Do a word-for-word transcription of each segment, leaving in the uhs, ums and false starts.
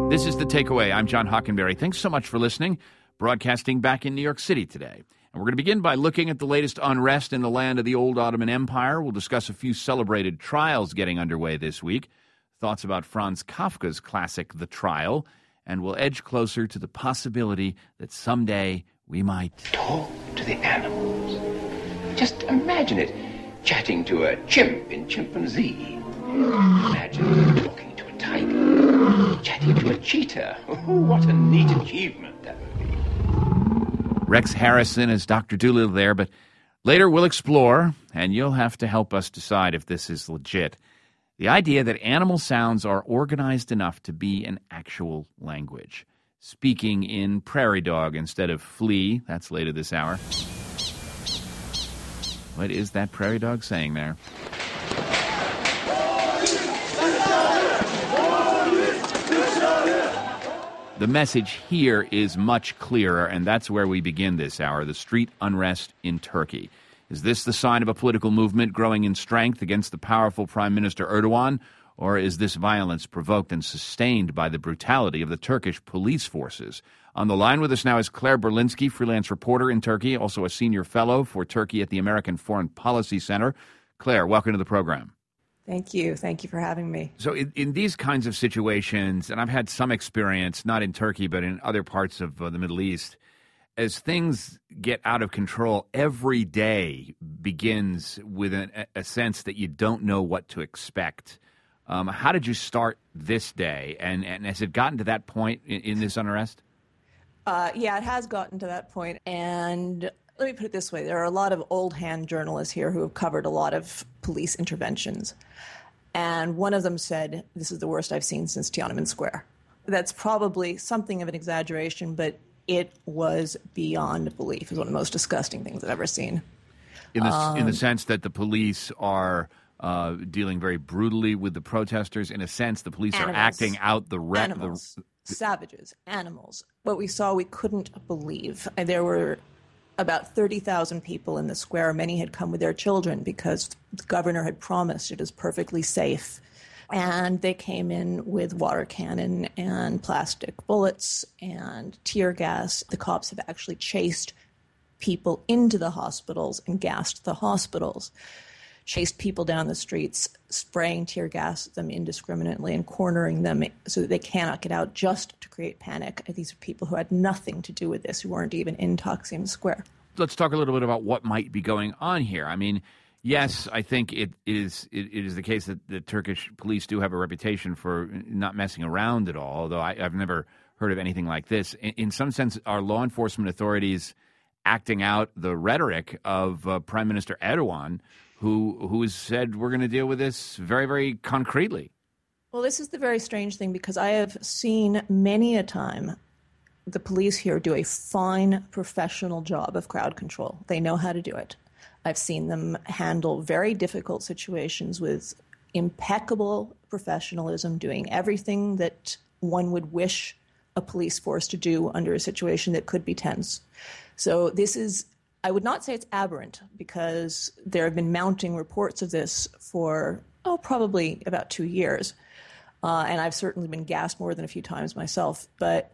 This is The Takeaway. I'm John Hockenberry. Thanks so much for listening. Broadcasting back in New York City today. And we're going to begin by looking at the latest unrest in the land of the old Ottoman Empire. We'll discuss a few celebrated trials getting underway this week, thoughts about Franz Kafka's classic The Trial, and we'll edge closer to the possibility that someday we might talk to the animals. Just imagine it, chatting to a chimp in chimpanzee. Imagine talking to a tiger, chatting to a cheetah. Oh, what a neat achievement that would be. Rex Harrison is Doctor Dolittle there, but later we'll explore, and you'll have to help us decide if this is legit, the idea that animal sounds are organized enough to be an actual language. Speaking in prairie dog instead of flea, that's later this hour. What is that prairie dog saying there? The message here is much clearer, and that's where we begin this hour, the street unrest in Turkey. Is this the sign of a political movement growing in strength against the powerful Prime Minister Erdogan, or is this violence provoked and sustained by the brutality of the Turkish police forces? On the line with us now is Claire Berlinski, freelance reporter in Turkey, also a senior fellow for Turkey at the American Foreign Policy Center. Claire, welcome to the program. Thank you. Thank you for having me. So in, in these kinds of situations, and I've had some experience, not in Turkey, but in other parts of uh, the Middle East, as things get out of control, every day begins with an, a sense that you don't know what to expect. Um, how did you start this day? And, and has it gotten to that point in, in this unrest? Uh, yeah, it has gotten to that point. And let me put it this way. There are a lot of old-hand journalists here who have covered a lot of police interventions. And one of them said, this is the worst I've seen since Tiananmen Square. That's probably something of an exaggeration, but it was beyond belief. It was one of the most disgusting things I've ever seen. In the, um, in the sense that the police are uh, dealing very brutally with the protesters. In a sense, the police animals, are acting out the... Re- animals, the, savages, animals. What we saw, we couldn't believe. There were about thirty thousand people in the square. Many had come with their children because the governor had promised it is perfectly safe. And they came in with water cannon and plastic bullets and tear gas. The cops have actually chased people into the hospitals and gassed the hospitals, chased people down the streets, spraying tear gas at them indiscriminately and cornering them so that they cannot get out, just to create panic. These are people who had nothing to do with this, who weren't even in Taksim Square. Let's talk a little bit about what might be going on here. I mean, yes, I think it is it, it is the case that the Turkish police do have a reputation for not messing around at all, although I, I've never heard of anything like this. In, in some sense, are law enforcement authorities acting out the rhetoric of uh, Prime Minister Erdogan, who who has said we're going to deal with this very, very concretely? Well, this is the very strange thing, because I have seen many a time the police here do a fine professional job of crowd control. They know how to do it. I've seen them handle very difficult situations with impeccable professionalism, doing everything that one would wish a police force to do under a situation that could be tense. So this is, I would not say it's aberrant, because there have been mounting reports of this for, oh, probably about two years. Uh, and I've certainly been gassed more than a few times myself. But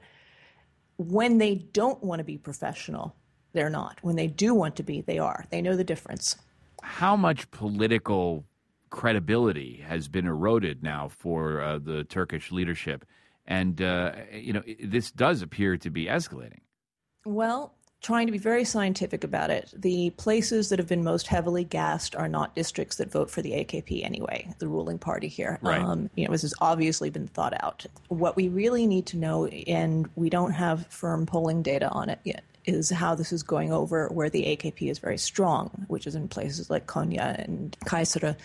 when they don't want to be professional, they're not. When they do want to be, they are. They know the difference. How much political credibility has been eroded now for uh, the Turkish leadership? And, uh, you know, this does appear to be escalating. Well, trying to be very scientific about it, the places that have been most heavily gassed are not districts that vote for the A K P anyway, the ruling party here. Right. Um, you know, this has obviously been thought out. What we really need to know, and we don't have firm polling data on it yet, is how this is going over where the A K P is very strong, which is in places like Konya and Kayseri.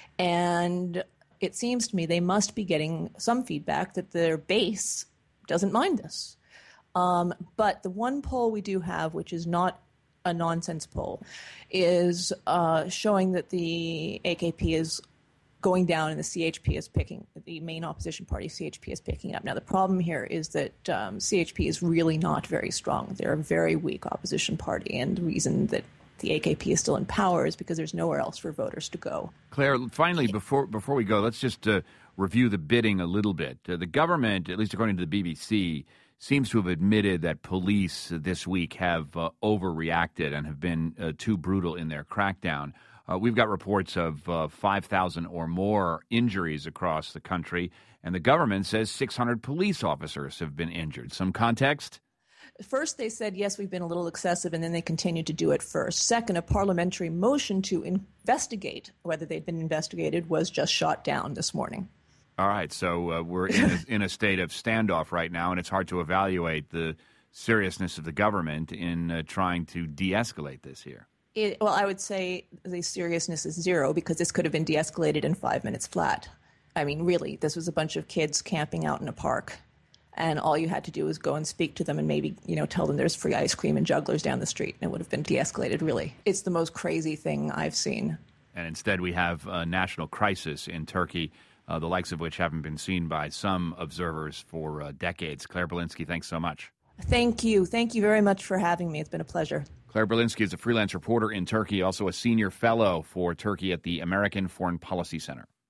And it seems to me they must be getting some feedback that their base doesn't mind this. Um, but the one poll we do have, which is not a nonsense poll, is uh, showing that the A K P is going down and the C H P is picking, the main opposition party, C H P, is picking up. Now, the problem here is that um, C H P is really not very strong. They're a very weak opposition party, and the reason that the A K P is still in power is because there's nowhere else for voters to go. Claire, finally, before before we go, let's just uh, review the bidding a little bit. Uh, the government, at least according to the B B C, seems to have admitted that police this week have uh, overreacted and have been uh, too brutal in their crackdown. Uh, we've got reports of uh, five thousand or more injuries across the country, and the government says six hundred police officers have been injured. Some context? First, they said, yes, we've been a little excessive, and then they continued to do it first. Second, a parliamentary motion to investigate whether they'd been investigated was just shot down this morning. All right, so uh, we're in a, in a state of standoff right now, and it's hard to evaluate the seriousness of the government in uh, trying to de-escalate this here. It, well, I would say the seriousness is zero because this could have been de-escalated in five minutes flat. I mean, really, this was a bunch of kids camping out in a park, and all you had to do was go and speak to them and maybe, you know, tell them there's free ice cream and jugglers down the street, and it would have been de-escalated, really. It's the most crazy thing I've seen. And instead we have a national crisis in Turkey, uh, the likes of which haven't been seen by some observers for uh, decades. Claire Belinsky, thanks so much. Thank you. Thank you very much for having me. It's been a pleasure. Claire Belinsky is a freelance reporter in Turkey, also a senior fellow for Turkey at the American Foreign Policy Center.